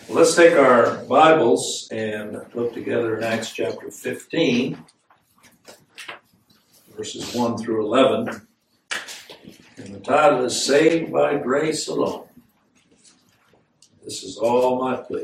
Let's take our Bibles and look together in Acts chapter 15, verses 1 through 11. And the title is Saved by Grace Alone. This is all my plea.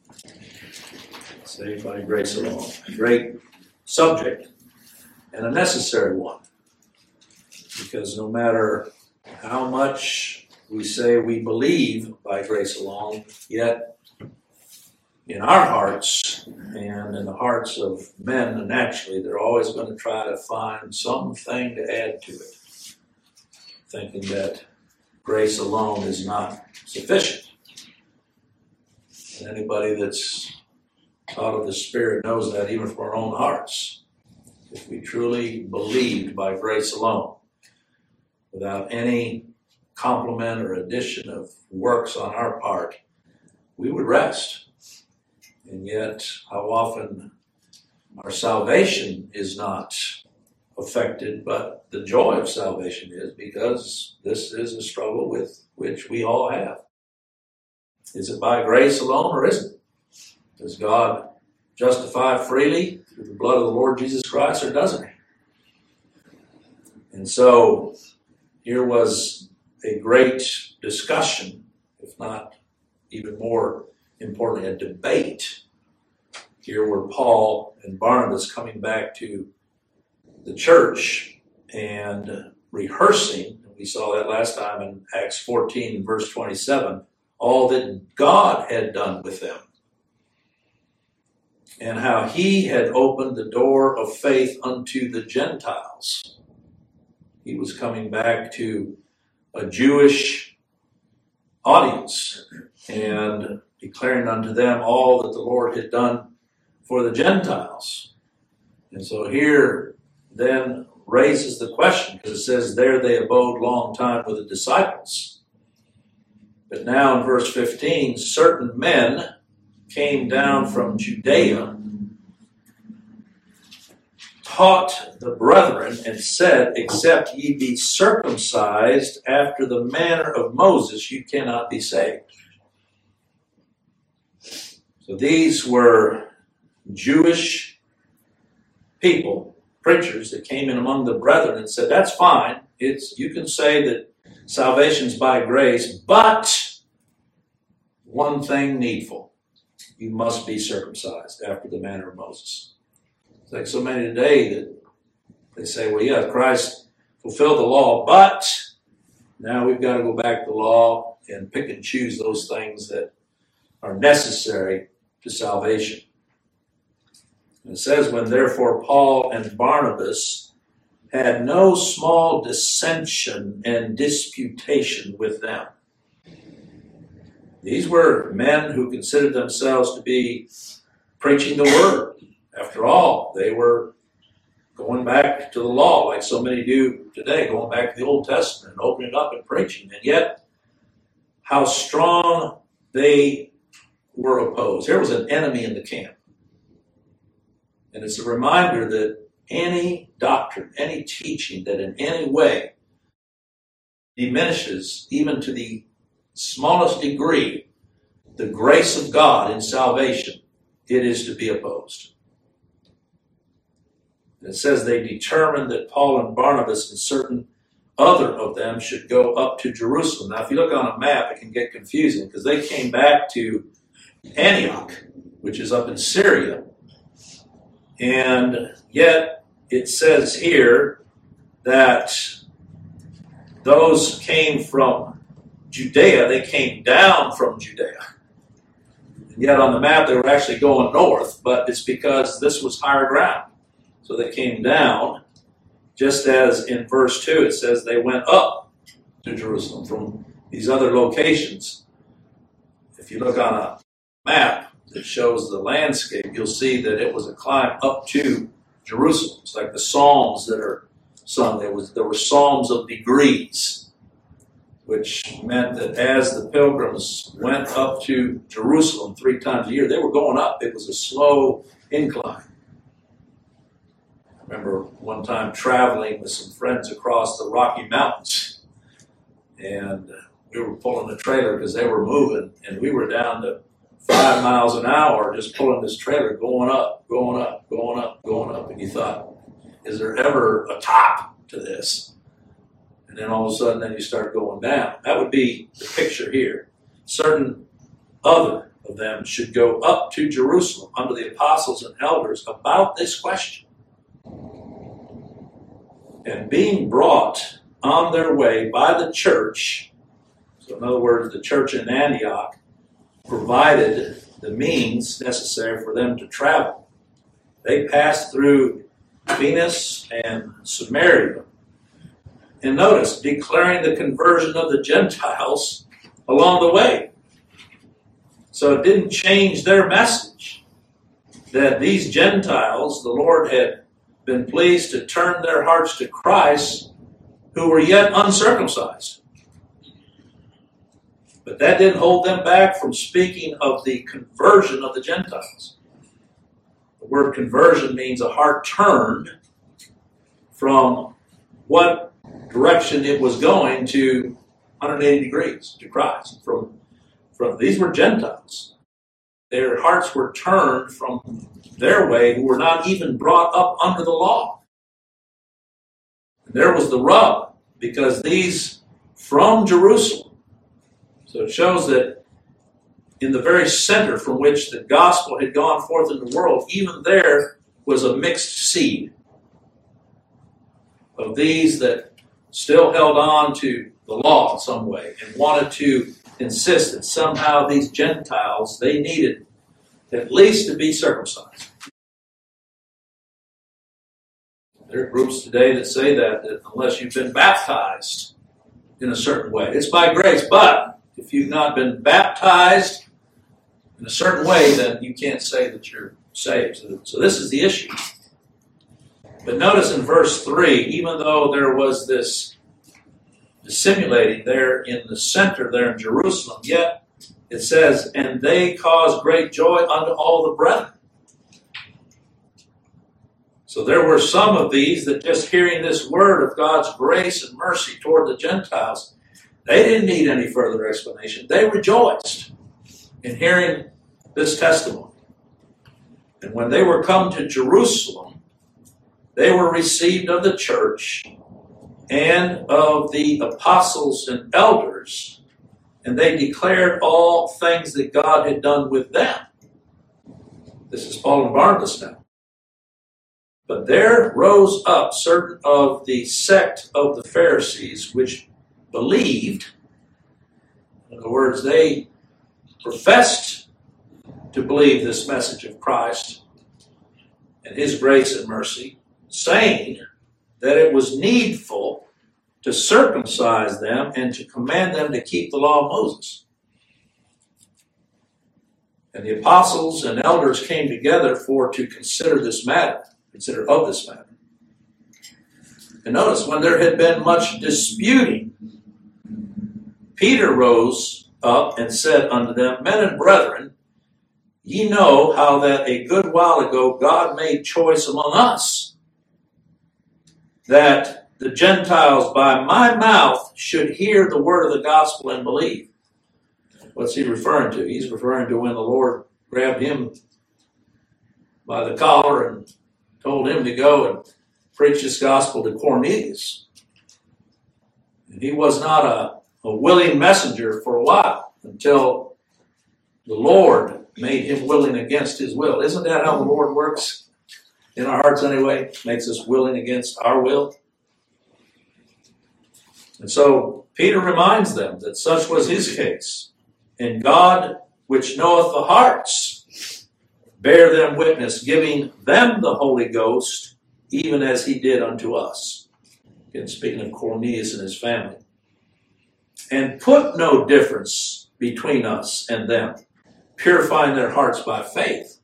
Saved by grace alone. A great subject and a necessary one. Because no matter how much we say we believe by grace alone, yet in our hearts and in the hearts of men naturally, they're always going to try to find something to add to it, thinking that grace alone is not sufficient. And anybody that's taught of the Spirit knows that even from our own hearts. If we truly believed by grace alone, without any complement or addition of works on our part, we would rest. And yet, how often our salvation is not affected, but the joy of salvation is, because this is a struggle with which we all have. Is it by grace alone, or isn't it? Does God justify freely through the blood of the Lord Jesus Christ, or doesn't he? And so, here was a great discussion, if not even more importantly, a debate. Here were Paul and Barnabas coming back to the church and rehearsing, and we saw that last time in Acts 14 and verse 27, all that God had done with them, and how he had opened the door of faith unto the Gentiles. He was coming back to a Jewish audience and declaring unto them all that the Lord had done for the Gentiles. And so here then raises the question, because it says there they abode long time with the disciples. But now in verse 15, certain men came down from Judea, taught the brethren, and said, except ye be circumcised after the manner of Moses, you cannot be saved. So these were Jewish people, preachers, that came in among the brethren and said, that's fine. You can say that salvation's by grace, but one thing needful. You must be circumcised after the manner of Moses. It's like so many today that they say, well, yeah, Christ fulfilled the law, but now we've got to go back to the law and pick and choose those things that are necessary to salvation. And it says, when therefore Paul and Barnabas had no small dissension and disputation with them. These were men who considered themselves to be preaching the word. After all, they were going back to the law like so many do today, going back to the Old Testament and opening it up and preaching. And yet, how strong they were opposed. There was an enemy in the camp. And it's a reminder that any doctrine, any teaching that in any way diminishes, even to the smallest degree, the grace of God in salvation, it is to be opposed. And it says they determined that Paul and Barnabas and certain other of them should go up to Jerusalem. Now, if you look on a map, it can get confusing because they came back to Antioch, which is up in Syria. And yet it says here that those came from Judea. They came down from Judea. And yet on the map they were actually going north, but it's because this was higher ground. So they came down, just as in verse 2 it says they went up to Jerusalem from these other locations. If you look on a map that shows the landscape, you'll see that it was a climb up to Jerusalem. It's like the Psalms that are sung. There were Psalms of degrees, which meant that as the pilgrims went up to Jerusalem 3 times a year, they were going up. It was a slow incline. I remember one time traveling with some friends across the Rocky Mountains, and we were pulling the trailer because they were moving, and we were down to 5 miles an hour just pulling this trailer, going up, going up, going up, going up. And you thought, is there ever a top to this? And then all of a sudden, then you start going down. That would be the picture here. Certain other of them should go up to Jerusalem under the apostles and elders about this question. And being brought on their way by the church, so in other words, the church in Antioch provided the means necessary for them to travel. They passed through Venus and Samaria. And notice, declaring the conversion of the Gentiles along the way. So it didn't change their message that these Gentiles, the Lord had been pleased to turn their hearts to Christ, who were yet uncircumcised. But that didn't hold them back from speaking of the conversion of the Gentiles. The word conversion means a heart turned from what direction it was going to 180 degrees to Christ. From these were Gentiles. Their hearts were turned from their way, who were not even brought up under the law. And there was the rub, because these from Jerusalem. So it shows that in the very center from which the gospel had gone forth in the world, even there was a mixed seed of these that still held on to the law in some way and wanted to insist that somehow these Gentiles, they needed at least to be circumcised. There are groups today that say that unless you've been baptized in a certain way, it's by grace, but if you've not been baptized in a certain way, then you can't say that you're saved. So this is the issue. But notice in verse 3, even though there was this dissimulating there in the center there in Jerusalem, yet it says, and they caused great joy unto all the brethren. So there were some of these that just hearing this word of God's grace and mercy toward the Gentiles, they didn't need any further explanation. They rejoiced in hearing this testimony. And when they were come to Jerusalem, they were received of the church and of the apostles and elders, and they declared all things that God had done with them. This is Paul and Barnabas now. But there rose up certain of the sect of the Pharisees, which believed, in other words, they professed to believe this message of Christ and His grace and mercy, saying that it was needful to circumcise them and to command them to keep the law of Moses. And the apostles and elders came together to consider of this matter. And notice, when there had been much disputing, Peter rose up and said unto them, Men and brethren, ye know how that a good while ago God made choice among us, that the Gentiles by my mouth should hear the word of the gospel and believe. What's he referring to? He's referring to when the Lord grabbed him by the collar and told him to go and preach this gospel to Cornelius. And he was not a willing messenger for a while until the Lord made him willing against his will. Isn't that how the Lord works in our hearts anyway? Makes us willing against our will. And so Peter reminds them that such was his case. And God, which knoweth the hearts, bear them witness, giving them the Holy Ghost, even as he did unto us. Again, speaking of Cornelius and his family. And put no difference between us and them, purifying their hearts by faith.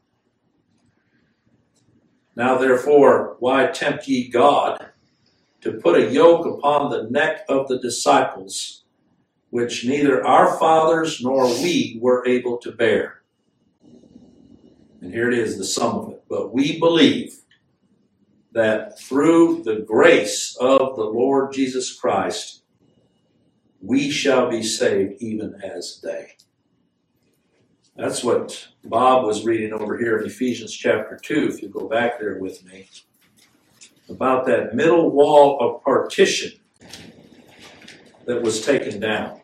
Now therefore, why tempt ye God to put a yoke upon the neck of the disciples, which neither our fathers nor we were able to bear? And here it is, the sum of it. But we believe that through the grace of the Lord Jesus Christ, we shall be saved even as they. That's what Bob was reading over here in Ephesians chapter 2, if you go back there with me, about that middle wall of partition that was taken down.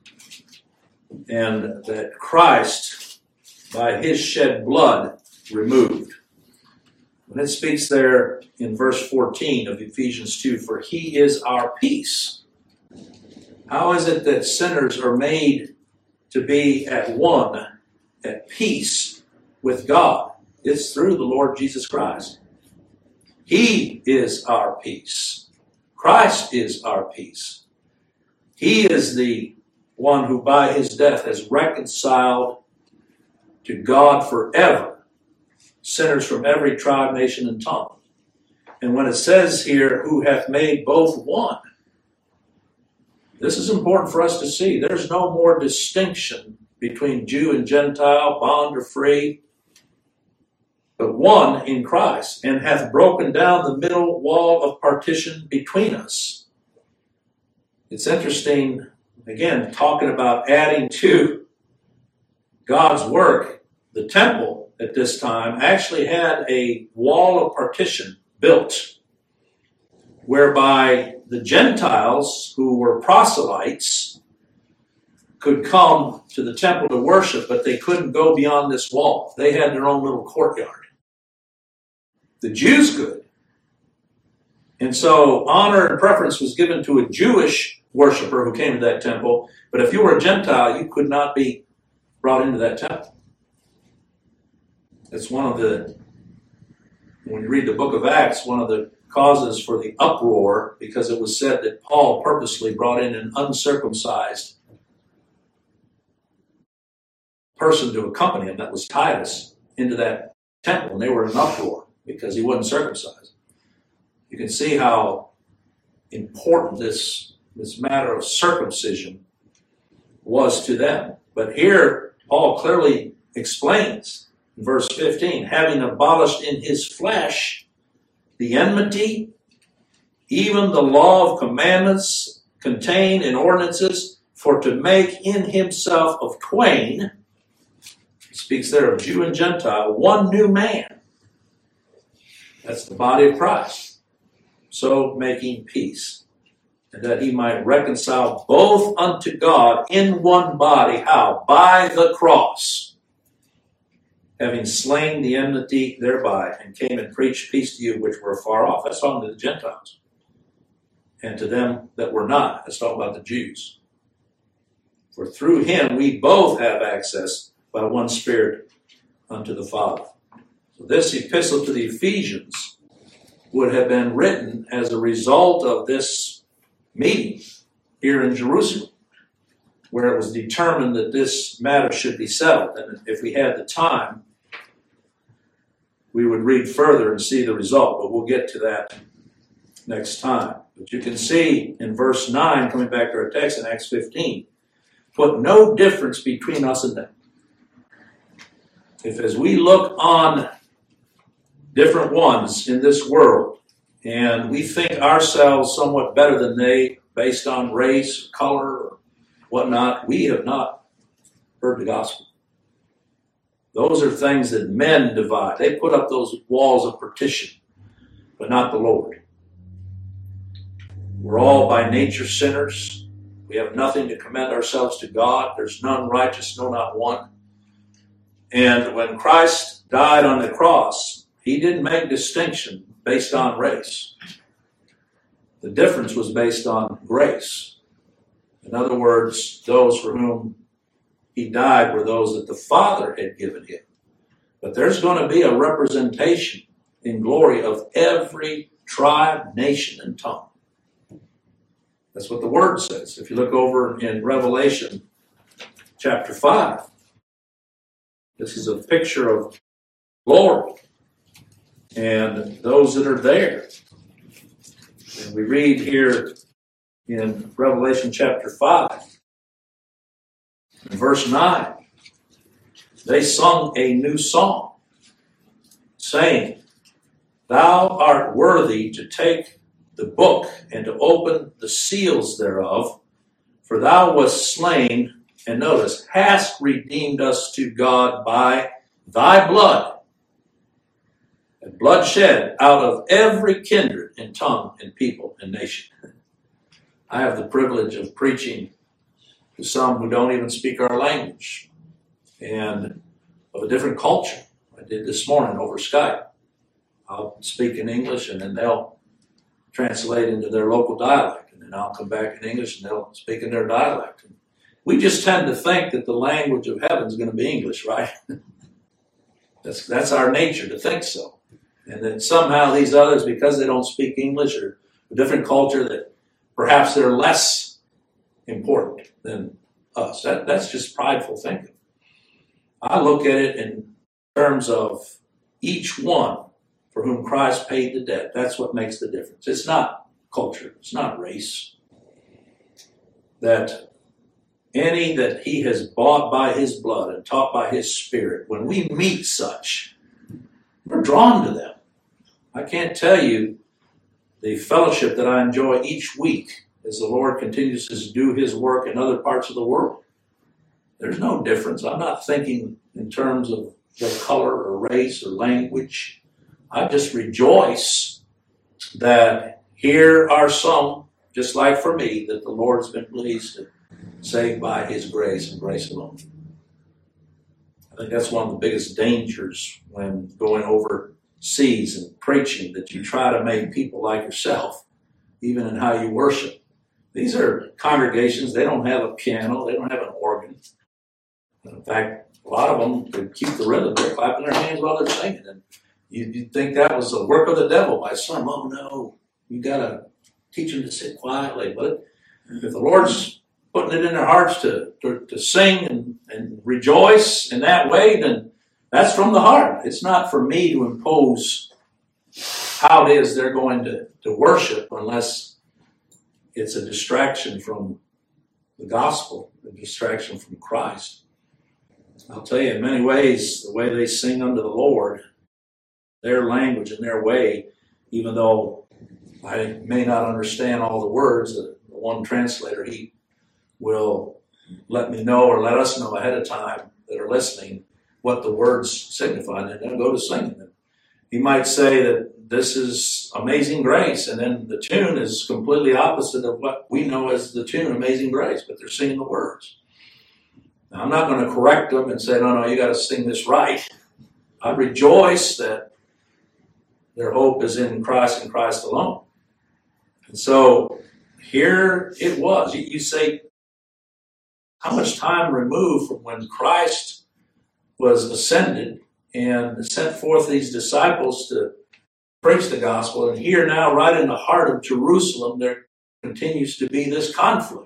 And that Christ, by his shed blood, removed. When it speaks there in verse 14 of Ephesians 2, for he is our peace. How is it that sinners are made to be at one, at peace with God? It's through the Lord Jesus Christ. He is our peace. Christ is our peace. He is the one who by his death has reconciled to God forever sinners from every tribe, nation, and tongue. And when it says here, who hath made both one, this is important for us to see. There's no more distinction between Jew and Gentile, bond or free, but one in Christ, and hath broken down the middle wall of partition between us. It's interesting, again, talking about adding to God's work. The temple at this time actually had a wall of partition built, whereby the Gentiles, who were proselytes, could come to the temple to worship, but they couldn't go beyond this wall. They had their own little courtyard. The Jews could. And so honor and preference was given to a Jewish worshiper who came to that temple, but if you were a Gentile, you could not be brought into that temple. It's one of the, when you read the book of Acts, one of the causes for the uproar, because it was said that Paul purposely brought in an uncircumcised person to accompany him, that was Titus, into that temple, and they were in an uproar because he wasn't circumcised. You can see how important this matter of circumcision was to them. But here, Paul clearly explains in verse 15, having abolished in his flesh the enmity, even the law of commandments contained in ordinances, for to make in himself of twain, he speaks there of Jew and Gentile, one new man. That's the body of Christ. So making peace, and that he might reconcile both unto God in one body. How? By the cross, having slain the enmity thereby, and came and preached peace to you which were far off. That's talking to the Gentiles. And to them that were not. That's talking about the Jews. For through him we both have access by one Spirit unto the Father. So this epistle to the Ephesians would have been written as a result of this meeting here in Jerusalem, where it was determined that this matter should be settled. And if we had the time, we would read further and see the result, but we'll get to that next time. But you can see in verse 9, coming back to our text in Acts 15, put no difference between us and them. If as we look on different ones in this world, and we think ourselves somewhat better than they, based on race, color, or whatnot, we have not heard the gospel. Those are things that men divide. They put up those walls of partition, but not the Lord. We're all by nature sinners. We have nothing to commend ourselves to God. There's none righteous, no, not one. And when Christ died on the cross, he didn't make distinction based on race. The difference was based on grace. In other words, those for whom he died were those that the Father had given him. But there's going to be a representation in glory of every tribe, nation, and tongue. That's what the Word says. If you look over in Revelation chapter 5, this is a picture of glory and those that are there. And we read here in Revelation chapter 5, in verse 9, they sung a new song, saying, Thou art worthy to take the book and to open the seals thereof, for thou wast slain, And notice, hast redeemed us to God by thy blood. And blood shed out of every kindred and tongue and people and nation. I have the privilege of preaching to some who don't even speak our language and of a different culture. I did this morning over Skype. I'll speak in English and then they'll translate into their local dialect. And then I'll come back in English and they'll speak in their dialect. We just tend to think that the language of heaven is going to be English, right? That's our nature to think so. And that somehow these others, because they don't speak English or a different culture, that perhaps they're less important than us. That's just prideful thinking. I look at it in terms of each one for whom Christ paid the debt. That's what makes the difference. It's not culture. It's not race. That any that he has bought by his blood and taught by his Spirit, when we meet such, we're drawn to them. I can't tell you the fellowship that I enjoy each week as the Lord continues to do his work in other parts of the world. There's no difference. I'm not thinking in terms of their color or race or language. I just rejoice that here are some, just like for me, that the Lord's been pleased to save by his grace and grace alone. I think that's one of the biggest dangers when going overseas and preaching, that you try to make people like yourself, even in how you worship. These are congregations, they don't have a piano, they don't have an organ. In fact, a lot of them could keep the rhythm. They're clapping their hands while they're singing. And you'd think that was the work of the devil by some. Oh no, you got to teach them to sit quietly. But if the Lord's putting it in their hearts to sing and rejoice in that way, then that's from the heart. It's not for me to impose how it is they're going to worship unless it's a distraction from the gospel, a distraction from Christ. I'll tell you, in many ways, the way they sing unto the Lord, their language and their way, even though I may not understand all the words, the one translator, he will let me know or let us know ahead of time that are listening what the words signify, and then they'll go to singing them. He might say that this is Amazing Grace, and then the tune is completely opposite of what we know as the tune Amazing Grace, but they're singing the words. Now, I'm not going to correct them and say, no, you got to sing this right. I rejoice that their hope is in Christ and Christ alone. And so here it was. You say, how much time removed from when Christ was ascended and sent forth these disciples to preach the gospel, and here now, right in the heart of Jerusalem, there continues to be this conflict.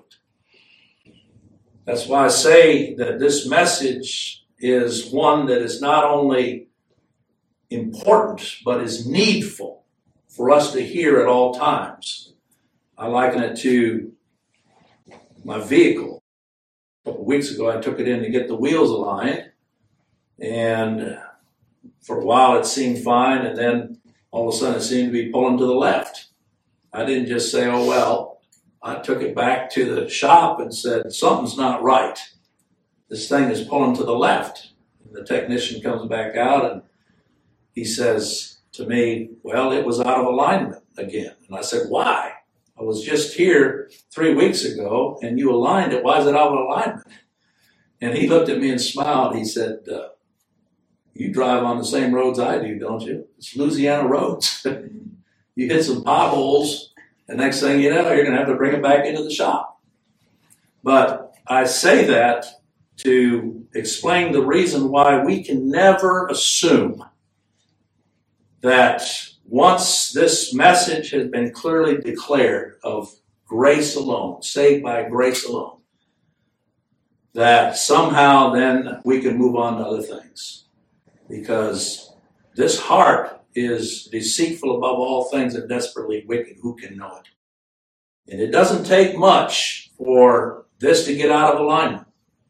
That's why I say that this message is one that is not only important, but is needful for us to hear at all times. I liken it to my vehicle. A couple of weeks ago, I took it in to get the wheels aligned, and for a while it seemed fine, and then all of a sudden it seemed to be pulling to the left. I didn't just say, oh, well. I took it back to the shop and said, something's not right. This thing is pulling to the left. And the technician comes back out and he says to me, well, it was out of alignment again. And I said, why? I was just here 3 weeks ago and you aligned it. Why is it out of alignment? And he looked at me and smiled. He said, you drive on the same roads I do, don't you? It's Louisiana roads. You hit some potholes. The next thing you know, you're going to have to bring it back into the shop. But I say that to explain the reason why we can never assume that once this message has been clearly declared of grace alone, saved by grace alone, that somehow then we can move on to other things. Because this heart is deceitful above all things and desperately wicked. Who can know it? And it doesn't take much for this to get out of alignment,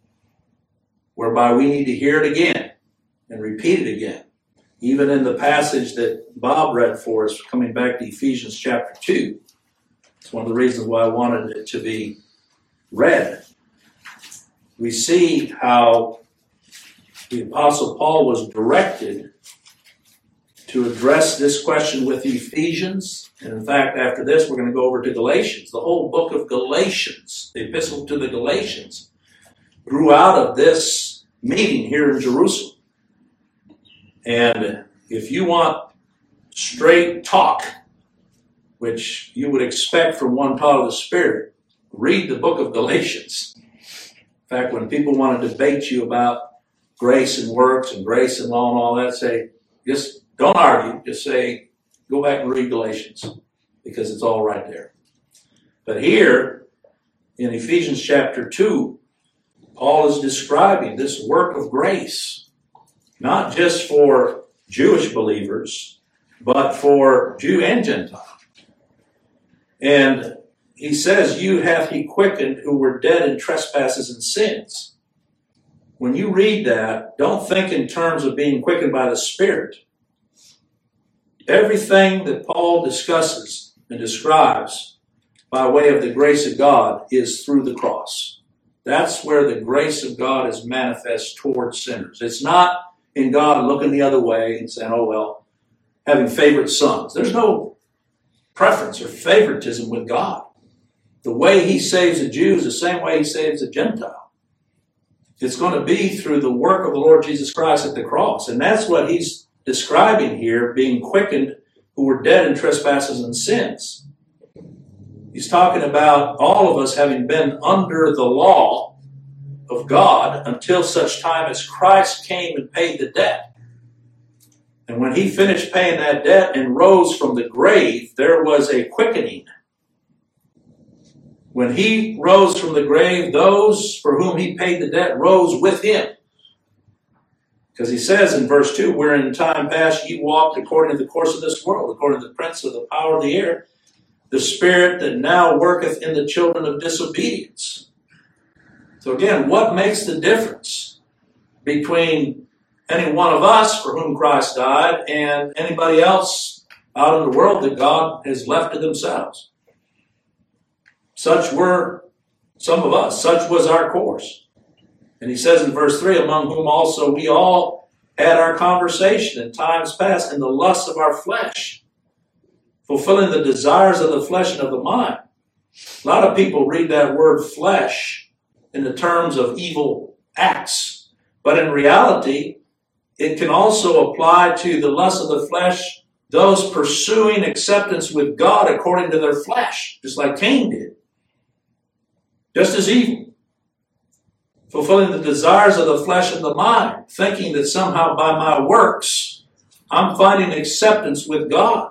whereby we need to hear it again and repeat it again. Even in the passage that Bob read for us, coming back to Ephesians chapter 2, it's one of the reasons why I wanted it to be read. we see how the Apostle Paul was directed to address this question with the Ephesians. And in fact, after this, we're going to go over to Galatians. The whole book of Galatians, the epistle to the Galatians, grew out of this meeting here in Jerusalem. And if you want straight talk, which you would expect from one taught of the Spirit, read the book of Galatians. In fact, when people want to debate you about grace and works and grace and law and all that, say, just don't argue. Just say, go back and read Galatians, because it's all right there. But here, in Ephesians chapter 2, Paul is describing this work of grace, not just for Jewish believers, but for Jew and Gentile. And he says, you hath he quickened who were dead in trespasses and sins. When you read that, don't think in terms of being quickened by the Spirit. Everything that Paul discusses and describes by way of the grace of God is through the cross. That's where the grace of God is manifest towards sinners. It's not in God looking the other way and saying, oh, well, having favorite sons. There's no preference or favoritism with God. The way he saves the Jews, the same way he saves the Gentile. It's going to be through the work of the Lord Jesus Christ at the cross. And that's what he's describing here, being quickened who were dead in trespasses and sins. He's talking about all of us having been under the law of God until such time as Christ came and paid the debt. And when he finished paying that debt and rose from the grave, there was a quickening. When he rose from the grave, those for whom he paid the debt rose with him. Because he says in verse 2, wherein in time past ye walked according to the course of this world, according to the prince of the power of the air, the spirit that now worketh in the children of disobedience. So again, what makes the difference between any one of us for whom Christ died and anybody else out in the world that God has left to themselves? Such were some of us. Such was our course. And he says in verse 3, among whom also we all had our conversation in times past in the lusts of our flesh, fulfilling the desires of the flesh and of the mind. A lot of people read that word flesh in the terms of evil acts. But in reality, it can also apply to the lust of the flesh, those pursuing acceptance with God according to their flesh, just like Cain did. Just as evil. Fulfilling the desires of the flesh and the mind, thinking that somehow by my works, I'm finding acceptance with God.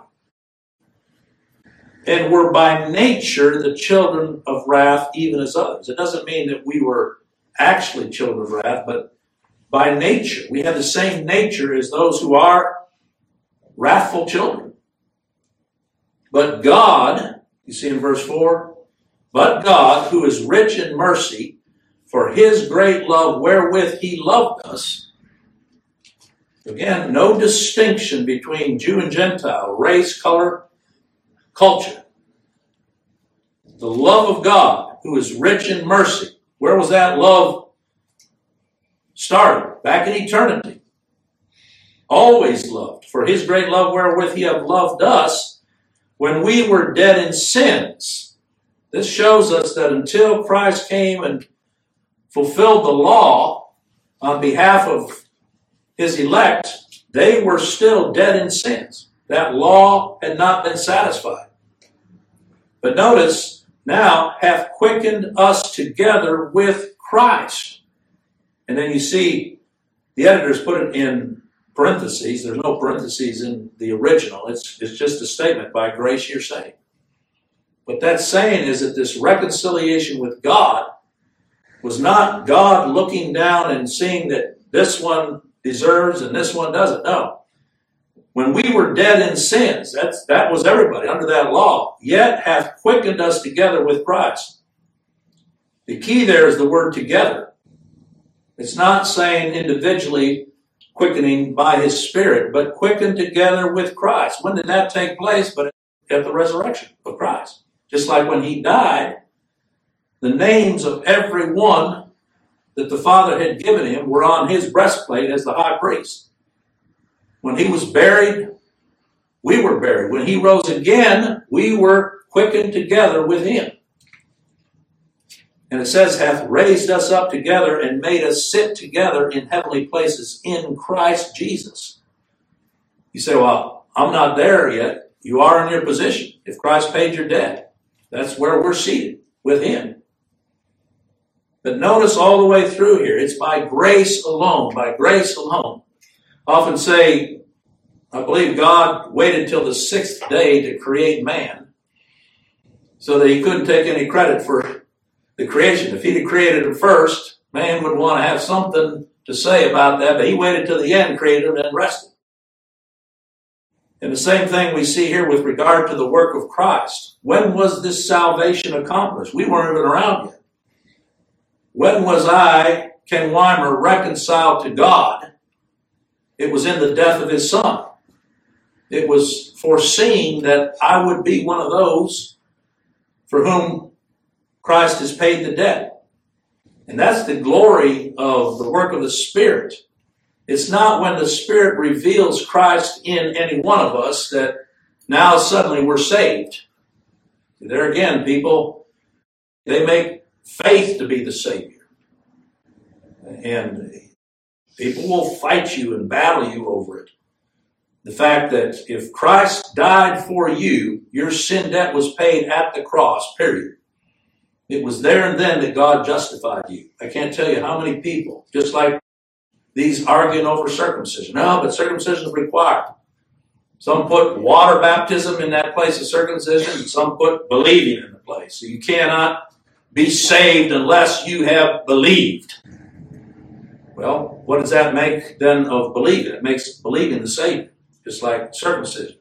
And we're by nature the children of wrath, even as others. It doesn't mean that we were actually children of wrath, but by nature, we have the same nature as those who are wrathful children. But God, you see in verse 4, but God, who is rich in mercy, for his great love wherewith he loved us. Again, no distinction between Jew and Gentile, race, color, culture. The love of God, who is rich in mercy. Where was that love started? Back in eternity. Always loved. For his great love wherewith he hath loved us when we were dead in sins. This shows us that until Christ came and fulfilled the law on behalf of his elect, they were still dead in sins. That law had not been satisfied. But notice, now hath quickened us together with Christ. And then you see, the editors put it in parentheses. There's no parentheses in the original. It's just a statement, by grace you're saved. What that's saying is that this reconciliation with God was not God looking down and seeing that this one deserves and this one doesn't. No. When we were dead in sins, that was everybody under that law, yet hath quickened us together with Christ. The key there is the word together. It's not saying individually quickening by his Spirit, but quickened together with Christ. When did that take place? But at the resurrection of Christ. Just like when he died, the names of every one that the Father had given him were on his breastplate as the high priest. When he was buried, we were buried. When he rose again, we were quickened together with him. And it says, hath raised us up together and made us sit together in heavenly places in Christ Jesus. You say, well, I'm not there yet. You are in your position. If Christ paid your debt, that's where we're seated, with him. But notice all the way through here, it's by grace alone, by grace alone. I often say, I believe God waited till the sixth day to create man so that he couldn't take any credit for the creation. If he'd have created it first, man would want to have something to say about that, but he waited till the end, created him, and rested. And the same thing we see here with regard to the work of Christ. When was this salvation accomplished? We weren't even around yet. When was I, Ken Weimer, reconciled to God? It was in the death of his Son. It was foreseen that I would be one of those for whom Christ has paid the debt. And that's the glory of the work of the Spirit. It's not when the Spirit reveals Christ in any one of us that now suddenly we're saved. There again, people, they make faith to be the Savior. And people will fight you and battle you over it. The fact that if Christ died for you, your sin debt was paid at the cross, period. It was there and then that God justified you. I can't tell you how many people, just like these arguing over circumcision. No, but circumcision is required. Some put water baptism in that place of circumcision, and some put believing in the place. So you cannot be saved unless you have believed. Well, what does that make then of believing? It makes believing the Savior, just like circumcision.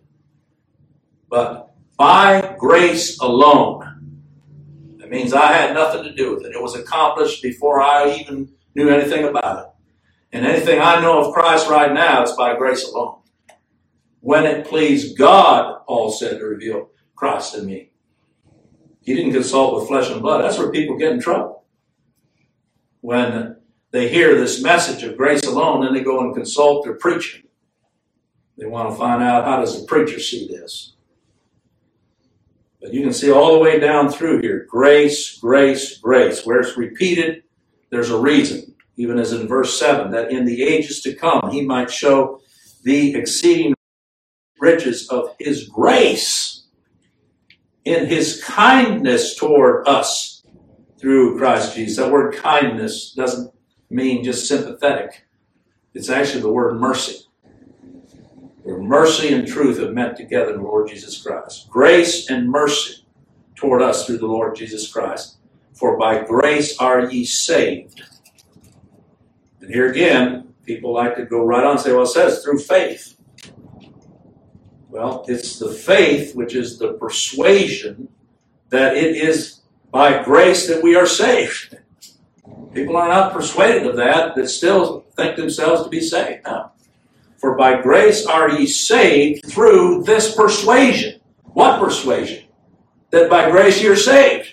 But by grace alone, that means I had nothing to do with it. It was accomplished before I even knew anything about it. And anything I know of Christ right now, it's by grace alone. When it pleased God, Paul said, to reveal Christ in me. He didn't consult with flesh and blood. That's where people get in trouble. When they hear this message of grace alone, then they go and consult their preacher. They want to find out, how does the preacher see this? But you can see all the way down through here, grace, grace, grace. Where it's repeated, there's a reason. Even as in verse 7, that in the ages to come he might show the exceeding riches of his grace in his kindness toward us through Christ Jesus. That word kindness doesn't mean just sympathetic. It's actually the word mercy. Where mercy and truth have met together in the Lord Jesus Christ. Grace and mercy toward us through the Lord Jesus Christ. For by grace are ye saved. And here again, people like to go right on and say, well, it says through faith. Well, it's the faith which is the persuasion that it is by grace that we are saved. People are not persuaded of that still think themselves to be saved. No. For by grace are ye saved through this persuasion. What persuasion? That by grace you're saved.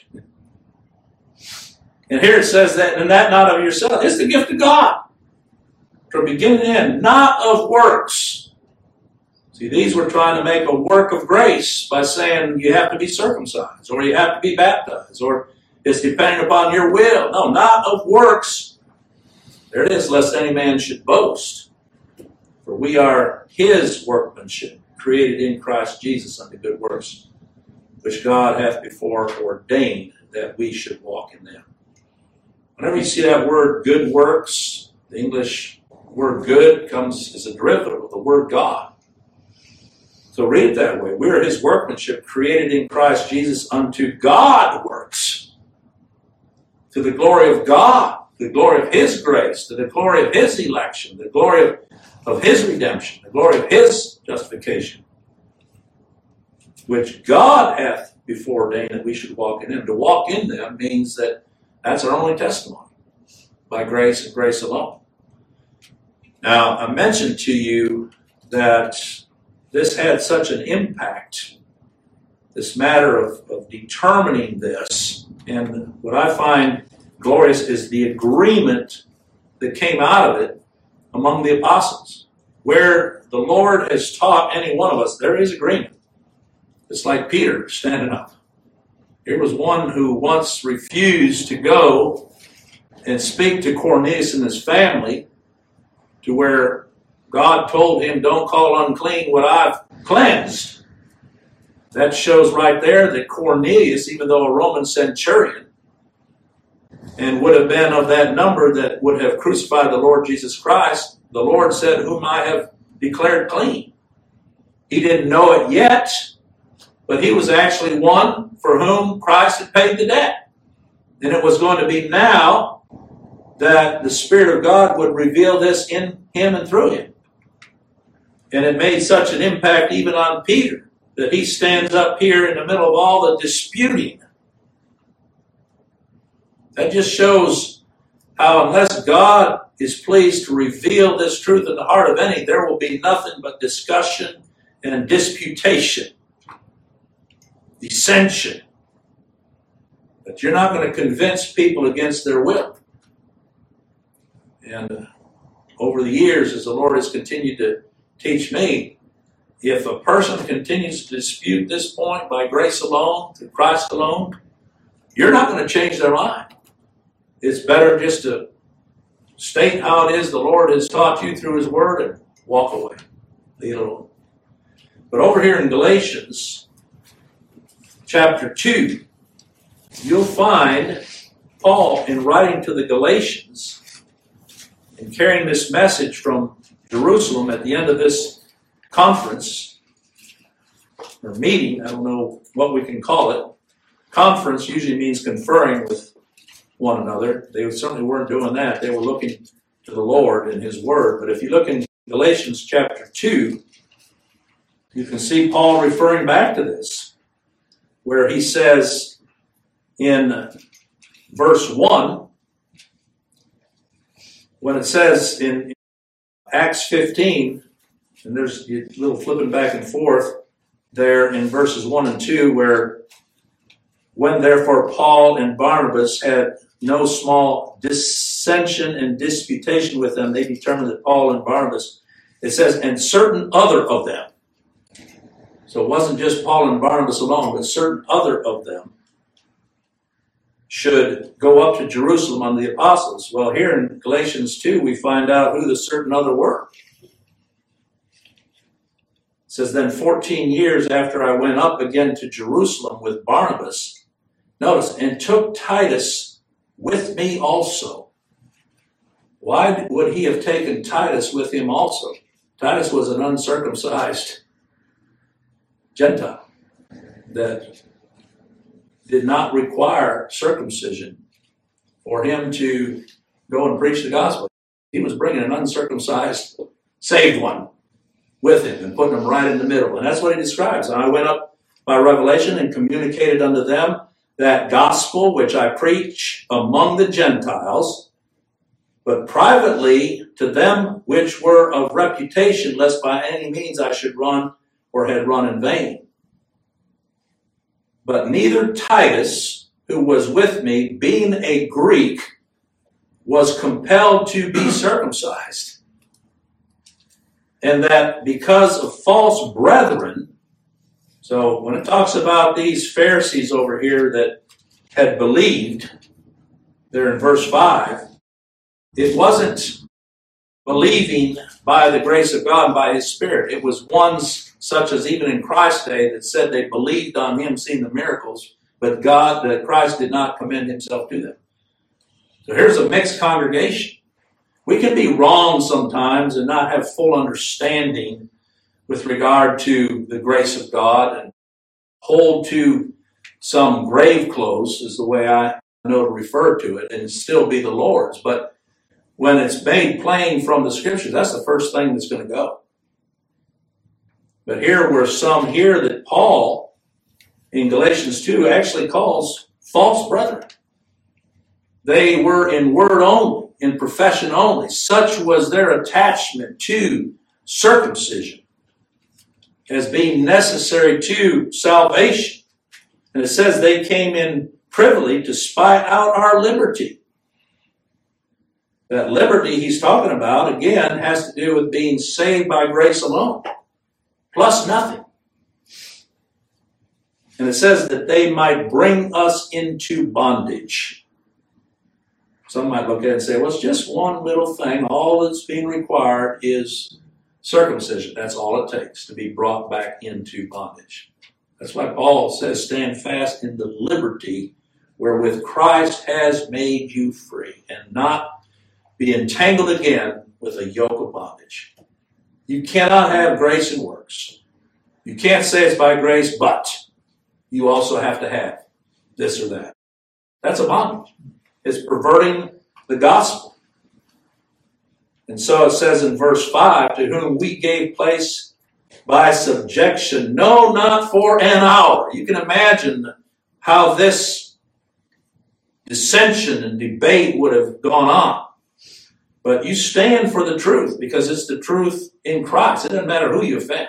And here it says that, and that not of yourself. It's the gift of God. From beginning to end, not of works. See, these were trying to make a work of grace by saying you have to be circumcised, or you have to be baptized, or it's dependent upon your will. No, not of works. There it is, lest any man should boast. For we are his workmanship, created in Christ Jesus unto good works, which God hath before ordained that we should walk in them. Whenever you see that word good works, the English word good comes as a derivative of the word God. So read it that way. We are his workmanship, created in Christ Jesus unto God works. To the glory of God, the glory of his grace, to the glory of his election, the glory of his redemption, the glory of his justification, which God hath before ordained that we should walk in them. To walk in them means that that's our only testimony, by grace and grace alone. Now, I mentioned to you that this had such an impact, this matter of determining this, and what I find glorious is the agreement that came out of it among the apostles. Where the Lord has taught any one of us, there is agreement. It's like Peter standing up. Here was one who once refused to go and speak to Cornelius and his family, to where God told him, don't call unclean what I've cleansed. That shows right there that Cornelius, even though a Roman centurion, and would have been of that number that would have crucified the Lord Jesus Christ, the Lord said, whom I have declared clean. He didn't know it yet, but he was actually one for whom Christ had paid the debt. And it was going to be now that the Spirit of God would reveal this in him and through him. And it made such an impact even on Peter that he stands up here in the middle of all the disputing. That just shows how unless God is pleased to reveal this truth in the heart of any, there will be nothing but discussion and disputation, dissension. But you're not going to convince people against their will. And over the years, as the Lord has continued to teach me, if a person continues to dispute this point by grace alone, through Christ alone, you're not going to change their mind. It's better just to state how it is the Lord has taught you through His Word and walk away. Leave it alone. But over here in Galatians chapter 2, you'll find Paul, in writing to the Galatians and carrying this message from Jerusalem at the end of this conference or meeting, I don't know what we can call it. Conference usually means conferring with one another. They certainly weren't doing that. They were looking to the Lord and His Word. But if you look in Galatians chapter 2, you can see Paul referring back to this, where he says in verse 1, when it says in Acts 15, and there's a little flipping back and forth there in verses 1 and 2, where when therefore Paul and Barnabas had no small dissension and disputation with them, they determined that Paul and Barnabas, it says, and certain other of them. So it wasn't just Paul and Barnabas alone, but certain other of them should go up to Jerusalem under the apostles. Well, here in Galatians 2, we find out who the certain other were. It says, then 14 years after I went up again to Jerusalem with Barnabas, notice, and took Titus with me also. Why would he have taken Titus with him also? Titus was an uncircumcised Gentile that did not require circumcision for him to go and preach the gospel. He was bringing an uncircumcised saved one with him and putting him right in the middle. And that's what he describes. And I went up by revelation and communicated unto them that gospel which I preach among the Gentiles, but privately to them which were of reputation, lest by any means I should run or had run in vain. But neither Titus, who was with me, being a Greek, was compelled to be circumcised. And that because of false brethren, so when it talks about these Pharisees over here that had believed, there in verse 5, it wasn't believing by the grace of God and by His Spirit. It was ones such as even in Christ's day that said they believed on Him, seen the miracles, but Christ did not commend Himself to them. So here's a mixed congregation. We can be wrong sometimes and not have full understanding with regard to the grace of God and hold to some grave clothes is the way I know to refer to it and still be the Lord's. But when it's made plain from the Scriptures, that's the first thing that's going to go. But here were some here that Paul in Galatians 2 actually calls false brethren. They were in word only, in profession only. Such was their attachment to circumcision as being necessary to salvation. And it says they came in privily to spy out our liberty. That liberty he's talking about, again, has to do with being saved by grace alone, plus nothing. And it says that they might bring us into bondage. Some might look at it and say, well, it's just one little thing. All that's being required is circumcision. That's all it takes to be brought back into bondage. That's why Paul says, stand fast in the liberty wherewith Christ has made you free, and not be entangled again with a yoke of bondage. You cannot have grace and works. You can't say it's by grace, but you also have to have this or that. That's a bondage. It's perverting the gospel. And so it says in verse 5, to whom we gave place by subjection, no, not for an hour. You can imagine how this dissension and debate would have gone on. But you stand for the truth because it's the truth in Christ. It doesn't matter who you offend.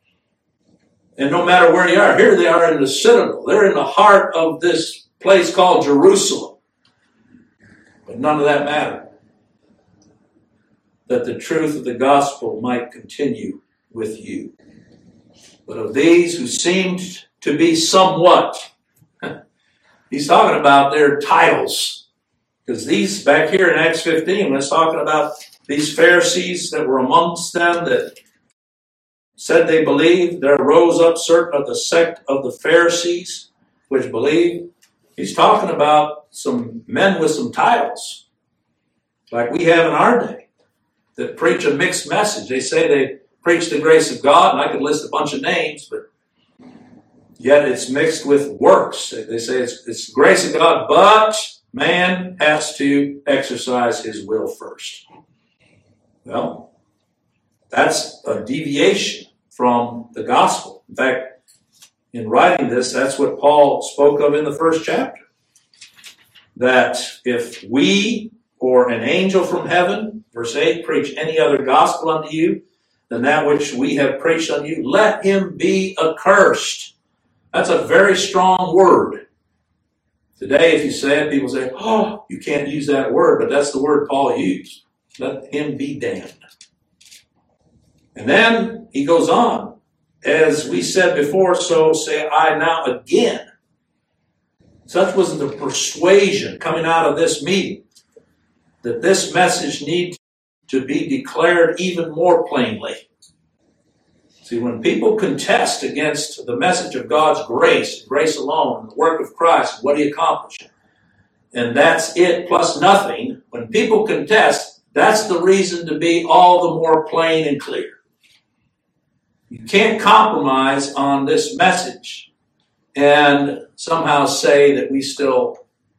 And no matter where you are, here they are in the citadel. They're in the heart of this place called Jerusalem. But none of that mattered. That the truth of the gospel might continue with you. But of these who seemed to be somewhat, he's talking about their titles. Because these, back here in Acts 15, when it's talking about these Pharisees that were amongst them that said they believed, there rose up certain of the sect of the Pharisees which believed. He's talking about some men with some titles, like we have in our day, that preach a mixed message. They say they preach the grace of God, and I could list a bunch of names, but yet it's mixed with works. They say it's the grace of God, but man has to exercise his will first. Well, that's a deviation from the gospel. In fact, in writing this, that's what Paul spoke of in the first chapter. That if we or an angel from heaven, verse 8, preach any other gospel unto you than that which we have preached unto you, let him be accursed. That's a very strong word. Today, if you say it, people say, oh, you can't use that word, but that's the word Paul used. Let him be damned. And then he goes on. As we said before, so say I now again. Such was the persuasion coming out of this meeting that this message needs to be declared even more plainly. See, when people contest against the message of God's grace, grace alone, the work of Christ, what he accomplished, and that's it plus nothing, when people contest, that's the reason to be all the more plain and clear. You can't compromise on this message and somehow say that we still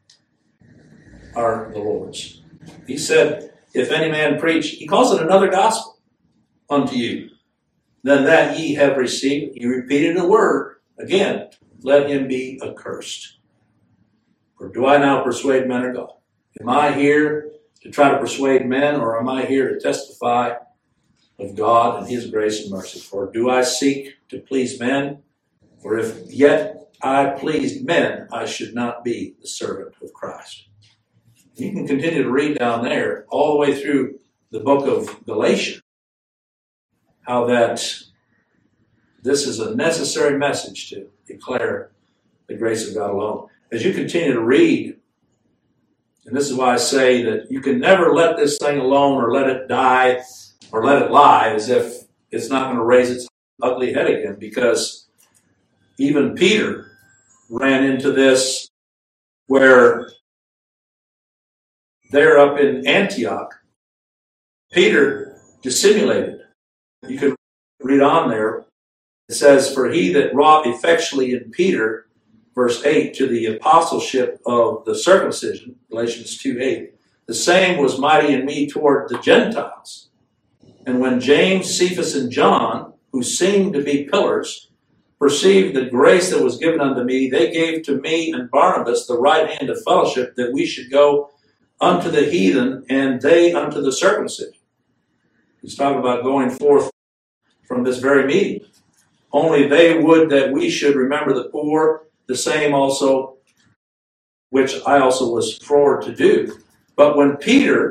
are the Lord's. He said, if any man preach, he calls it another gospel unto you, than that ye have received. He repeated the word. Again, let him be accursed. For do I now persuade men or God? Am I here to try to persuade men, or am I here to testify of God and his grace and mercy? For do I seek to please men? For if yet I pleased men, I should not be the servant of Christ. You can continue to read down there all the way through the book of Galatians, how that this is a necessary message to declare the grace of God alone. As you continue to read, and this is why I say that you can never let this thing alone or let it die or let it lie as if it's not going to raise its ugly head again, because even Peter ran into this where they're up in Antioch. Peter dissimulated. You can read on there. It says, for he that wrought effectually in Peter, verse 8, to the apostleship of the circumcision, Galatians 2:8, the same was mighty in me toward the Gentiles. And when James, Cephas, and John, who seemed to be pillars, perceived the grace that was given unto me, they gave to me and Barnabas the right hand of fellowship, that we should go unto the heathen, and they unto the circumcision. He's talking about going forth from this very meeting. Only they would that we should remember the poor, the same also, which I also was forward to do. But when Peter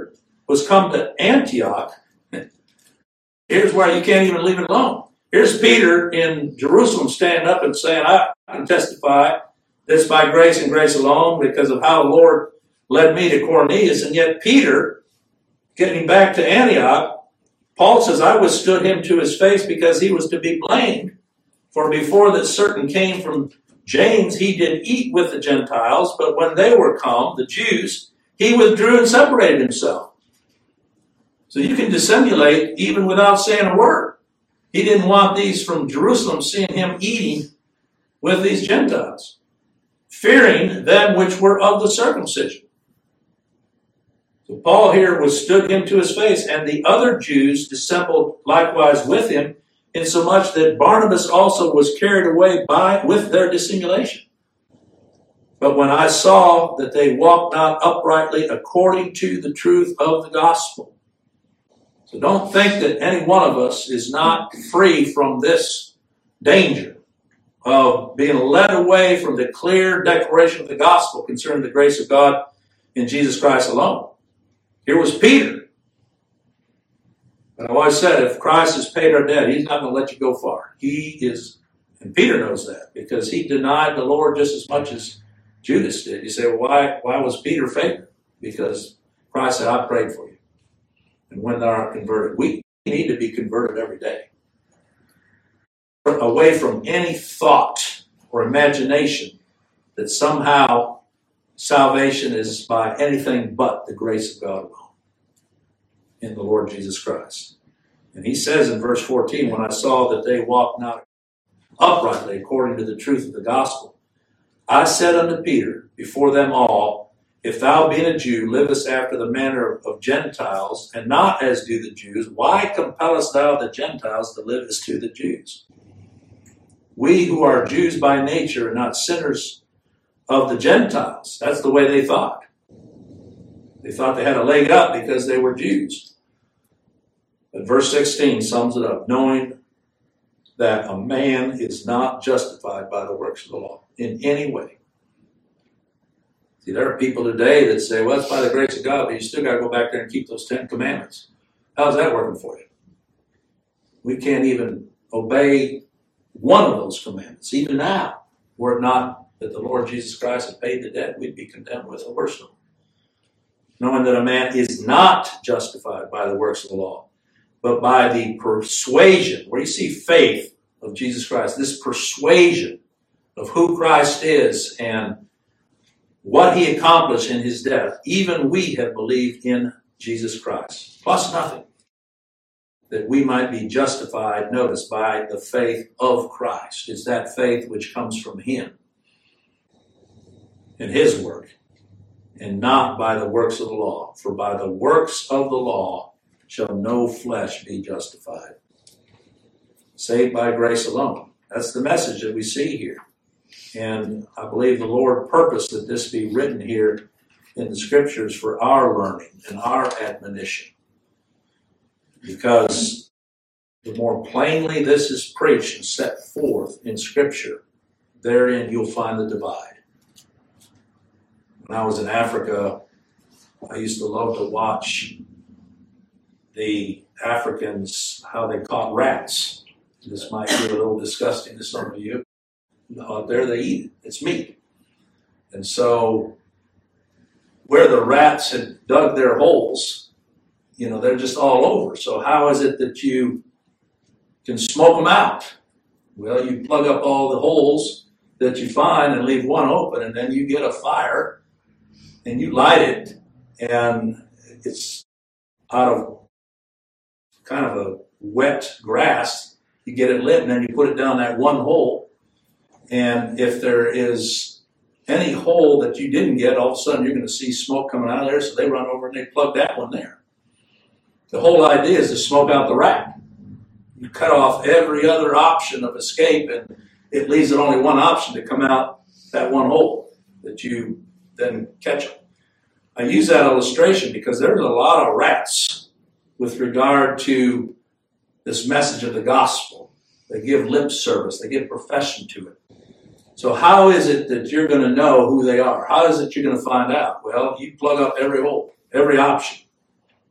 was come to Antioch, here's where you can't even leave it alone. Here's Peter in Jerusalem standing up and saying, I can testify this by grace and grace alone because of how the Lord led me to Cornelius. And yet Peter, getting back to Antioch, Paul says, I withstood him to his face because he was to be blamed. For before that certain came from James, he did eat with the Gentiles, but when they were come, the Jews, he withdrew and separated himself. So you can dissimulate even without saying a word. He didn't want these from Jerusalem seeing him eating with these Gentiles, fearing them which were of the circumcision. So Paul here withstood him to his face, and the other Jews dissembled likewise with him, insomuch that Barnabas also was carried away with their dissimulation. But when I saw that they walked not uprightly according to the truth of the gospel. So don't think that any one of us is not free from this danger of being led away from the clear declaration of the gospel concerning the grace of God in Jesus Christ alone. Here was Peter. But I've always said, if Christ has paid our debt, he's not going to let you go far. He is, and Peter knows that, because he denied the Lord just as much as Judas did. You say, well, why was Peter faithful? Because Christ said, I prayed for you. And when thou art converted, we need to be converted every day. Away from any thought or imagination that somehow salvation is by anything but the grace of God alone in the Lord Jesus Christ. And he says in verse 14, when I saw that they walked not uprightly according to the truth of the gospel, I said unto Peter before them all, if thou being a Jew livest after the manner of Gentiles, and not as do the Jews, why compellest thou the Gentiles to live as do the Jews? We who are Jews by nature are not sinners of the Gentiles. That's the way they thought. They thought they had a leg up because they were Jews. But verse 16 sums it up, knowing that a man is not justified by the works of the law in any way. See, there are people today that say, well, it's by the grace of God, but you still got to go back there and keep those 10 commandments. How's that working for you? We can't even obey one of those commandments, even now. Were it not that the Lord Jesus Christ had paid the debt, we'd be condemned with the worst of them. Knowing that a man is not justified by the works of the law, but by the persuasion, where you see faith of Jesus Christ, this persuasion of who Christ is and what he accomplished in his death, even we have believed in Jesus Christ, plus nothing, that we might be justified, notice, by the faith of Christ. It's that faith which comes from him and his work, and not by the works of the law. For by the works of the law shall no flesh be justified. Saved by grace alone. That's the message that we see here. And I believe the Lord purposed that this be written here in the scriptures for our learning and our admonition. Because the more plainly this is preached and set forth in scripture, therein you'll find the divide. When I was in Africa, I used to love to watch the Africans, how they caught rats. This might be a little disgusting to some of you. Out there they eat it. It's meat. And so where the rats had dug their holes, they're just all over. So how is it that you can smoke them out? Well, you plug up all the holes that you find and leave one open, and then you get a fire and you light it, and it's out of kind of a wet grass. You get it lit, and then you put it down that one hole. And if there is any hole that you didn't get, all of a sudden you're going to see smoke coming out of there, so they run over and they plug that one there. The whole idea is to smoke out the rat. You cut off every other option of escape, and it leaves it only one option to come out that one hole that you then catch them. I use that illustration because there's a lot of rats with regard to this message of the gospel. They give lip service. They give profession to it. So how is it that you're going to know who they are? How is it you're going to find out? Well, you plug up every hole, every option.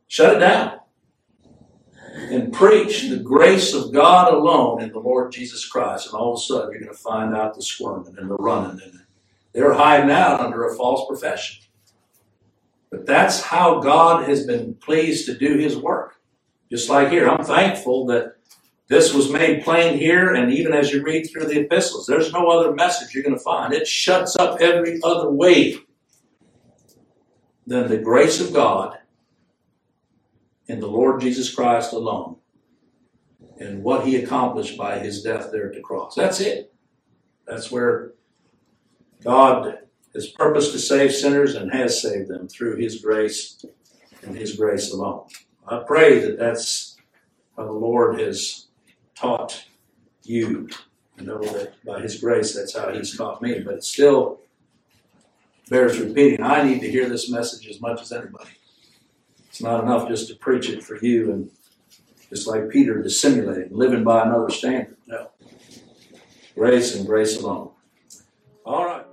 Shut it down. And preach the grace of God alone in the Lord Jesus Christ. And all of a sudden, you're going to find out the squirming and the running. And they're hiding out under a false profession. But that's how God has been pleased to do his work. Just like here, I'm thankful that this was made plain here, and even as you read through the epistles, there's no other message you're going to find. It shuts up every other way than the grace of God in the Lord Jesus Christ alone and what he accomplished by his death there at the cross. That's it. That's where God has purposed to save sinners and has saved them through his grace and his grace alone. I pray that that's how the Lord has taught you. I know that by his grace, that's how he's taught me, but it still bears repeating. I need to hear this message as much as anybody. It's not enough just to preach it for you and just like Peter dissimulating, living by another standard. No. Grace and grace alone. All right.